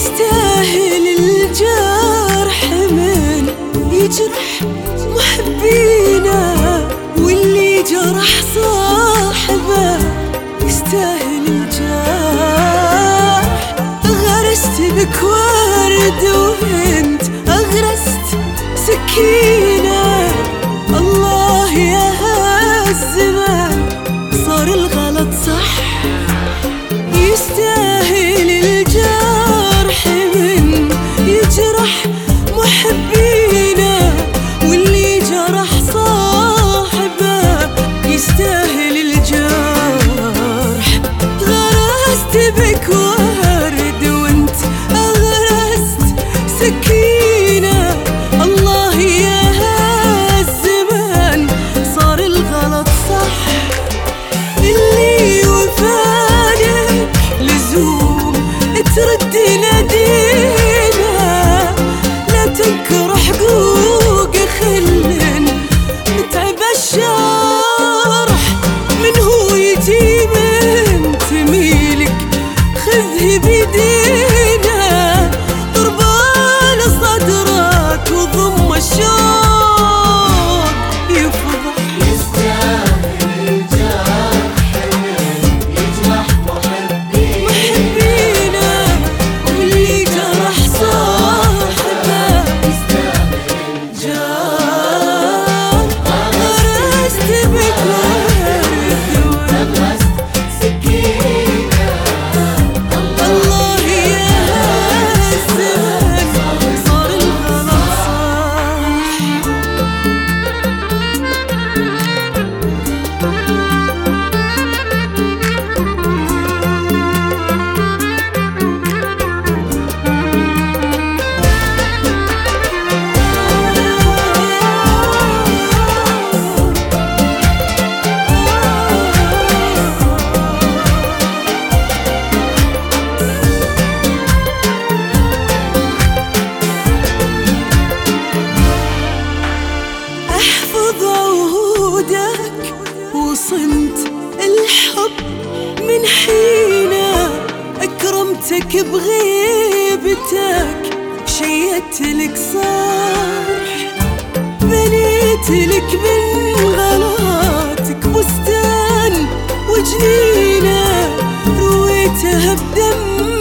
يستاهل الجرح من يجرح محبينا، واللي جرح صاحبه يستاهل الجرح. غرست بك ورد وانت أغرست سكينة، الله يا هالزمان صار الغلط صح. يستاهل الجرح من يجرح محبينا، واللي جرح صاحبه يستاهل الجرح. غرست بك ورد وانت أغرست سكينة، الله يا هالزمان صار الغلط صح. اللي وفانك لزوم ترد نادينا، لا تنكر حقوق خل متعب الشرح. من هو يجي من تميلك خذه بيدينا، ضربان صدرك وضم الشوق يفضح. يستاهل الجرح من يجرح محبينا، واللي جرح صاحبه يستاهل جرح. غرست بك ورد أغرست سكينة، الله يا هالزمان صار الغلط صح. احفظ عهودك وصنت الحب من حينه، اكرمتك بغيبتك شيدت لك صرح، بنيت لك من غلاتك بستان وجنينه، رويتها بدم